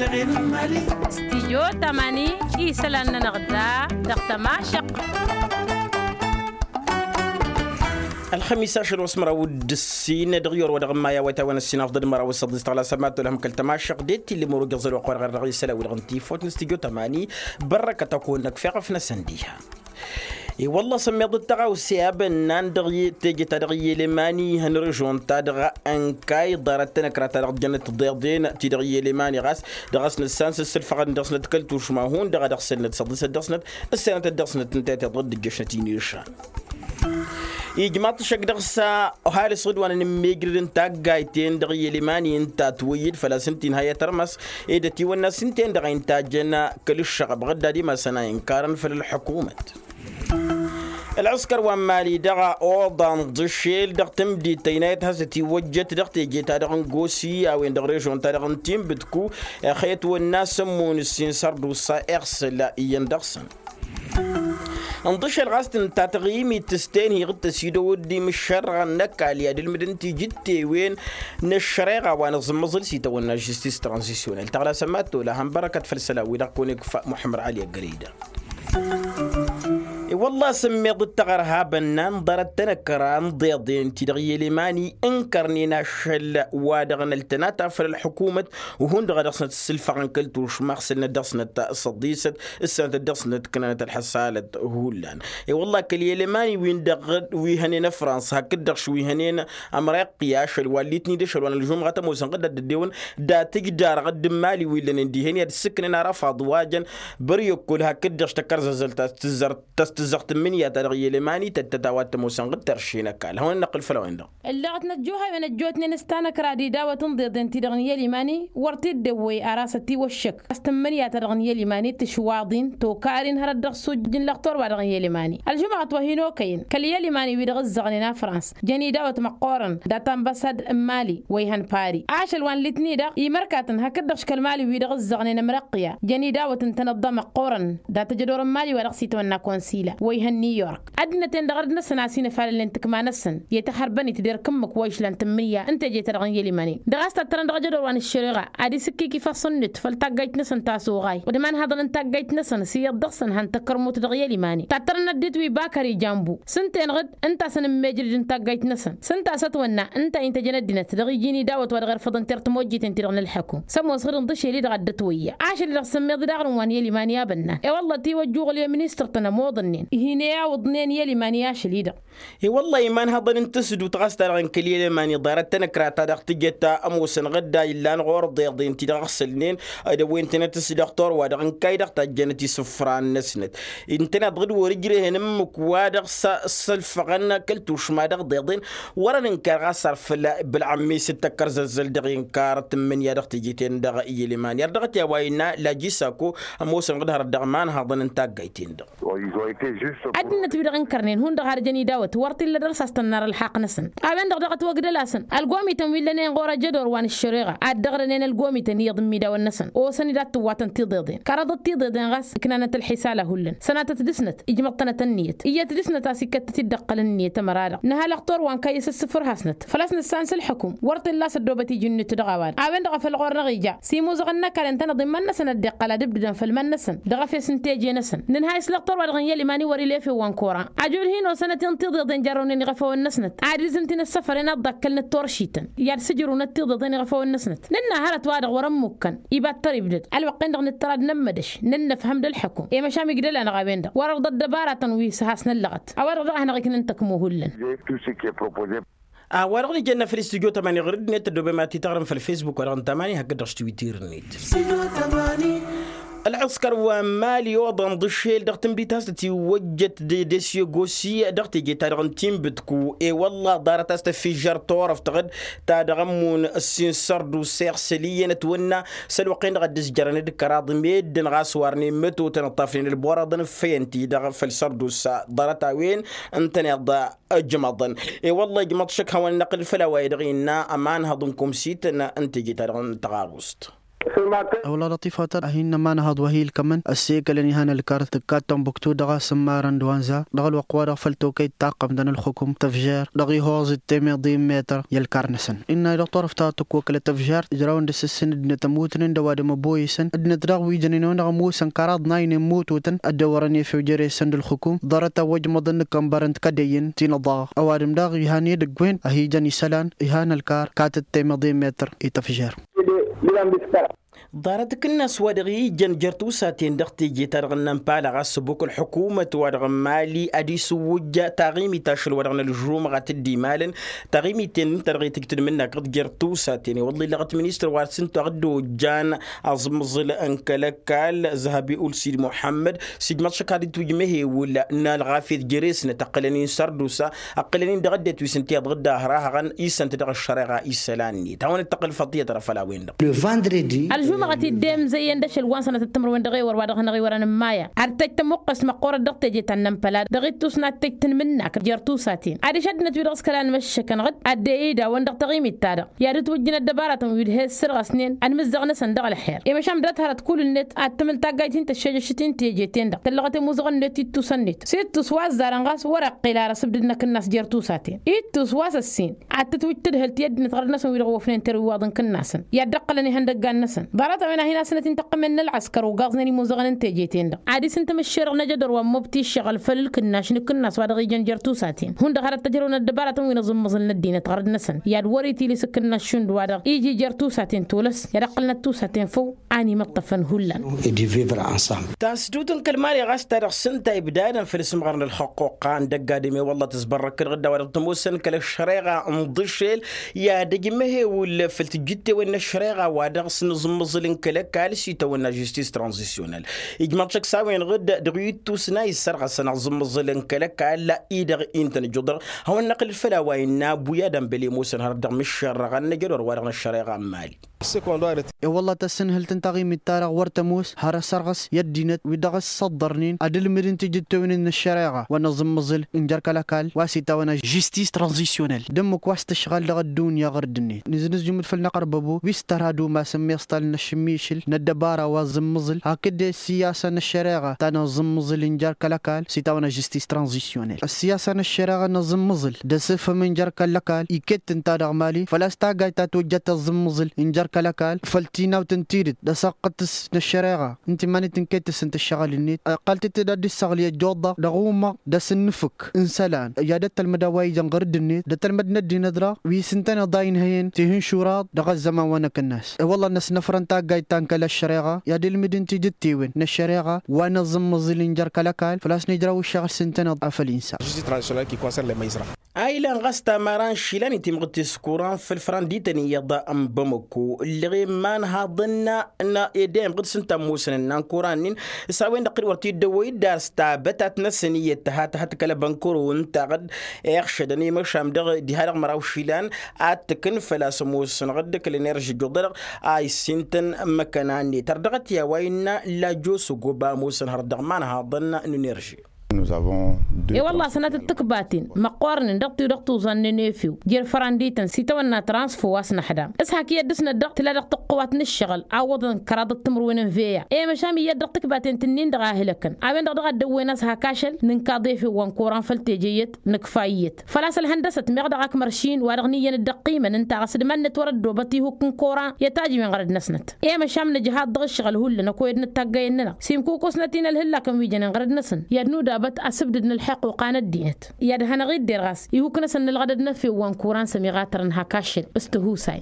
دغين مالي استيجو تماني إيسلان نغدا دقتماشق الخميس 10 وسمرة ودسين دغيور ودغما يا وتا ونسينا افضل مرة وصد استغلا سمعت لهم كلتماشق ديتي اللي مرو قزل وقور غير رئيس سلا والغنتي فوت نستيجو تماني بركة تكون لك في قفنا سنديها والله سميت التغاو سياب ناندغي تيجي تدغي لماني هنرجون تدغى انكاي دارتنا كرا تدغ جنة الضيضين تدغي لماني غاس دغسنا السانس السلفة دغسنا تكلتوش ماهون دغسنا تصدس دغسنا السنة دغسنا تنتاتي ضد الجشنتين يرشان يجمعت شق دغسا وهاي الصد وانا نميجرين تاقايتين دغي لماني انتا تويد فلا سنتين هيا ترمس ايدا تيوانا سنتين دغي انتاجنا كل الشغب غدا دي ما سنا انكارا في الحكومة العسكر ومالي دغا اوضان ضشيل دغ تمدي تينات هستي وجت دغ تيجي تادغن غوسي او ان دغريجون تادغن تيم بتكو خيت والناس سمون السين سردو سا ارسل يندغسن انطش الغاستن تغييمي تستين غد تسيدو ودي مش شرع نكال يا المدنتي جدي وين نشريغا وانا زمزل سيتا وانا جستيس ترانزيسيونيل تغلا سماتو لهم بركة فلسلا ويدا كونك محمر علي قريدا والله سميت التغرها بنان ضرت تنكران ضيضين تدغي لماني انكرنينا شل وادغن التناتا في الحكومة وهون دغسنة السلفة عن كلتوش مغسلنا دغسنة الصديسة السنة دغسنة كنانة الحسالة هولان والله كلي لماني وين دغد ويهنينا فرنسا هكدغ شوي هنينا امريقيا شل واليتني دشل وانا الجمعة موسن قد الديون دا تقدر قد مالي ويلا ندي هني السكننا رفع ضواجا بريو كل هكدغ اشتكر زلتا تزغت من يا ترغي لماني تتداوات موسن قد ترشينا كال هون نقل فلوين ده اللي نجوها من الجوتني نستانا كرادي داوة تنضي دنتي دغنية لماني ورتي الدوي أراستي والشك استمن يا ترغنية لماني تشواضين توكارين هرد سجن لقطور ودغنية لماني الجمعة وهينو كين كلية لماني ويدغز غنينا فرنسا جاني داوة مقورن داتان بسد مالي ويهن باري عاشل وان لتني دغ يمركاتن هكدغش كالمالي ويدغز غنينا مرقية جاني داوة تنضى مقورن دات جدور مالي ورقسيت ونا كونسيلا ويهن نيويورك أدنى تندغرد نسن عسين فعل لنتك ما نسن يتحربني تدير كمك ويش لن تمنية أنت جيت رغني لماني دغست ترندغ جدور وان الشريعة عادي سكي كيف صنت فلتقيت نسن تاسو غاي ودمان هذا انتقيت نسن سياد دغسن هن تكرمو تدغي لماني تعترنا ديتوي باكري جنبو سنتين غد انت سن ميجرد انتقيت نسن سنت ستونا انت جندنا تدغي جيني داوت ودغير فضن ترت موجي تنترغن الحكم سمو صغير نضشي لي دغدتويه عاش اللي سمي دغر وان يلي ماني يا بنا اي والله تي وجوغ لي مينستر تنا موضنين هنا وضنين يلي ماني يا شليده اي والله ايمان هذا انتسد وتغستر عن كليه ماني ضارت تنكرا تدغت جتا اموسن غدا الا نغور ضيضين تي دغسلنين ادا وين تنتس دكتور ودغن كايدغ تجنتي سفران نسنت انتنا ضد ورجري هنمك وادغ سلفغن كلتوش ما دغ ضيضين ورا ننكر غسر بالعمي ستكر زلزل دغين كارت من يا دغت جيتين دغ اي لماني دغت يا وينا لا جيساكو اموسن غدهر دغمان هذا انتاقيتين دغ أدنى تبي كرنين هون دغار جني داوت ورتي اللي درس استنار الحق نسن أبين دغت وقت لاسن القومي تمويل لنا غورا جدور وان الشريعة الدغرنين القومي تني ضمي داو النسن أو سني دات واتن تضيضين كرضت تضيضين غاس كنانة الحسالة هولن سنة تدسنت إجمقتنا النيت إيا تدسنت تاسكة تدقل النية مرارة نها لقطور وان كايس السفر هاسنت فلسن السانس الحكم ورتي اللاس الدوبتي جنة دغوان أبين دغ في الغور نغيجا سيمو زغنا كان تنا ضمن نسن الدقلة دبدن في المن نسن دغ في سنتيجي نسن ننهاي سلقطور ودغن يلي ماني وري لي في وان كورا عجول هنا سنتين تضيضين جاروني غفوا النسنت عادي زنتين السفر نضكلنا التورشيتن يار سجروا نتضيضين غفوا النسنت ننا هرت وادغ ورمكن يبات تريبدد الوقين دغ نتراد نمدش نن فهم الحكم اي مشامي قدل انا غابين ده ورا ضد دباره ويسهاسن اللغت او احنا غيكن انتكمو هلن ورغني جنة في الاستوديو 8 غرد نت دوبي ما تتغرم في الفيسبوك ورغن 8 هقدرش تويتير نيت العسكر ومالي وضن ضشيل دغتم بيتاستي وجت ديسيو غوسي دغتي جيتارغن تيم بتكو اي والله دارت استفجر طورف تغد تادغمون السين سردو سيرسليه نتونا سلوقين غدس جرن دكراض ميد غاسوارني متو تنطافين البوردن فينتي دغ في السردو دارتا وين انت نضا جمضن اي والله جمط شك هو النقل فلا ويدغينا امان هضنكم سيتنا انت جيتارغن تغاوست أولا لطيفة أهين ما نهض وهيل كمان السيكة لني هانا الكارت كاتم بكتو دغا سماران دوانزا دغا الوقوارا فلتو كي تاقم دان الحكم تفجير دغي هوز التيمي ضيم متر يالكارنسن إنا إلى طرف تاتك وكلا تفجير إجراون دس السن ادنا تموتن دواد مبويسن ادنا دراغ ويجنينون دغا موسن كاراد ناين موتوتن الدوراني في جري سند الحكم ضرتا وج مضن كمبرنت كدين تين ضاغ أوادم داغ يهاني دقوين أهي جاني سلان إهان الكار كاتت تيمي ضيم متر يتفجير ضارتك الناس ودغي جنجرتو ساتين دختي جيتار غنم بالا غسبوك الحكومة ودغم مالي أدي سوجة تغيمي تاشل ودغن الجروم غتدي مالن تغيمي تين ترغي تكتن منك قد جرتو ساتين والله لغت منيستر وارسن تغدو جان أزمزل أنكلكال ذهبي أول سيد محمد سيد ماتشك هادي توجمه ولا نال غافيذ جريسنا تقلنين سردوسا أقلنين دغدت ويسنتي غدا هراها غن إيسان تدغ الشريعة إيسالاني تاون التقل فضية رفلا وين الجمعة الدم زي اندش الوان سنة التمر وين دغي وربا نغي ورا مايا عرتك تمقس مقورة دغت جيت النمبلا دغيت توسنا تكتن منك جرتو ساتين عادي شدنا تبيرس كلام مش كان غد اديدا وين دغت غيمي تادا يا ريت وجنا الدبارة ويد هي السرغ سنين ان مزغنا صندوق الحير يا مشام درتها تقول النت اتمل تاغايتين تشجع شتين تيجيتين دغ تلغت موزغن نت توسنت ست سواز زارنغاس ورق قيلار سبدنا كناس جرتو ساتين ايت سواز السين عتتوجد هلت يد نتغرنا سوي وفنين تري واضن كناسن يا دقلني هندق النسن ضربت هنا سنة تنتقم من العسكر وقاصني موزغن انتاجيتين دا عادي سنت مشير نجدر ومبتي الشغل فل كنا شنو كنا سواد غي جنجرتو ساتين هون دغرت تجرون الدبارة وينظم مظل الدين تغرد نسن يا وريتي لي سكننا شند واد يجي جرتو ساتين تولس يا دقلنا تو ساتين فو اني مطفن هلن تاسدوتن كلماري غاستر سنت ابدادا في اسم غرن الحقوق عند قادمي والله تزبرك الغدا ورد تموسن كل الشريعه مضشل يا دجمه ولا فلتجتي وين الشريعه وادغس نظم مظل كلك كالسي تونا جستيس ترانزيشنال يجمعك ساوين غد دغيتو سناي سرغ سنع زم مظل كلك لا ايدغ انت نجدر هو النقل الفلا وين بويا دمبلي موسن هرد مش شرغ نجدر ورغنا الشريعه مالي والله تسنهل تنتغي متارغ ورتموس هر سرغس يدينت ودغس صدرنين ادل مدن تجتوين ان الشريعه ونظم مظل انجر كلاكال واسي تونا جستيس ترانزيشنال دمك واست الشغل لغ الدنيا غردني نزنز جمل فلنا قرببو بيسترادو ما سمي يسطل نشميشل ندبارة وزمزل هكذا السياسة الشريعة تانا زمزل انجر كلاكال سي تونا جستيس ترانزيشنال السياسة الشريعة نزمزل دسف من جر كلاكال يكت انت رغمالي فلاستا غايتا توجت الزمزل انجر كلاكال فلتينا وتنتيرد دساقت الشريعة انت ماني تنكتس انت الشغل النيت قالت تدد السغلية جوضة دغومة دس النفك انسلان يادت المدواي جنغرد النيت دت المدنة دي ندرا ويسنتنا ضاين هين تهين شورات دغ الزمان ونك الناس والله الناس نفرنتا غايتان كلا الشريعة يا دي المدن تجتي وين الشريعة ونظم مظلين جر كلاكال فلاس نجراو الشغل سنتنا ضعف الانسان ايلان غاستا ماران شيلاني تيمغتي سكوران في الفرانديتني يضا ام بمكو اللي غير ما نهضنا ان ايدين قد سنتا موسن نكورانين ساوين دقيق ورتي دوي دار ستابتات نسنيه تهات كلا بنكور وانت قد يخشدني مشام دغ دي هاد مراو شيلان اتكن فلاس موسن غدك الانرجي جودر اي سنتن مكاناني تردغت يا وين لا جوس غوبا موسن هردغ ما نهضنا انرجي Nous avons deux. والله سنة التكباتين مقارن دقتو زن نيفيو جير فرانديتن سيتونا ترانسفو واسنا حدا اسحاك يدسنا الدق لا دق قوات نشغل عوضن كراد التمر وين فيا اي مشامي يدق تكباتين تنين دغا هلكن اوين دغ دوينا سها كاشل ننكاضي في وان كوران فلتيجيت نكفايت فلاس الهندسه مغدغاك مرشين ورغنيا الدقيمه انت غسد من تورد بتي هو كن كوران يتاجي من غرد نسنت اي مشام جهاد دغ الشغل هولنا كويد نتاغيننا سيمكو كوسنتين الهلا كم ويجن غرد نسن يدنو بت أسبدنا الحق وقانا الدينت ياد هنا غير درغاس يهو كنا سن الغددنا في وان كوران سميغاترن هكاشل استهو ساي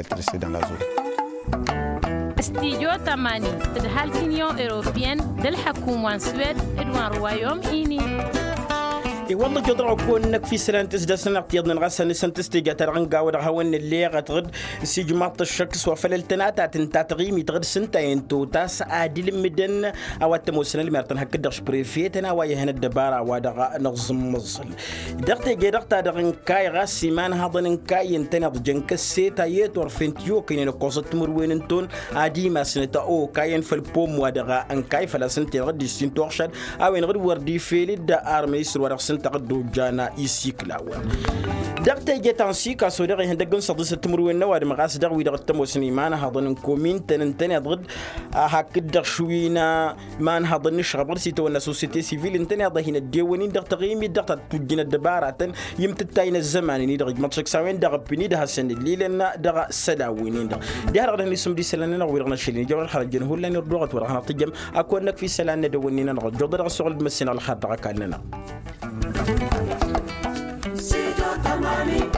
استيجو تماني تدهال كينيون إيروبيان دل حكومة سويد إدوان روايوم إيني والله جدروا كونك في سلانتس دسنا قيادنا غسن سنتستي جاترغنقا ودهون اللي غتغد سيجمات الشخص وفللتنات تنتاتغيمي تغد سنتين تو تاس عادل مدن او تموسن المرتن هكدش بريفيتنا ويا هنا الدبارة ودغ نظم مصل دقتي جدقتا دغنكاي غاسيمان هضن كاي ينتنض جنكسي تايت ورفنتيو كاين قوسط مروين انتون عادي ما سنتا او كاين في البوم ودغ انكاي فلا سنتي غد سنتوخشد او غد وردي فيلد ارميس ورخ تقدو جانا يسيكلاو دقت جتانسي كاسودغي هندقن صدس التمر النوار مقاس دغوي دغ التمو سنيمان هضن كومين تنتني ضد هكدغ شوينا مان هضن نشغبر سيتو ولا سوسيتي سيفيل انتني هضن الديوانين دغ تقييمي دغ تجينا الدبارات يمتتاين الزمان ني دغ ماتشك ساوين دغ بني ده سن الليلنا دغ سلاوين دغ دهر غدن سم دي سلاننا ويرغنا شيلين جور خرجن هو لاني ردوغت ورغنا تجم اكونك في سلاننا دوونينا نغ جودر الشغل مسنا الخط كاننا Tamani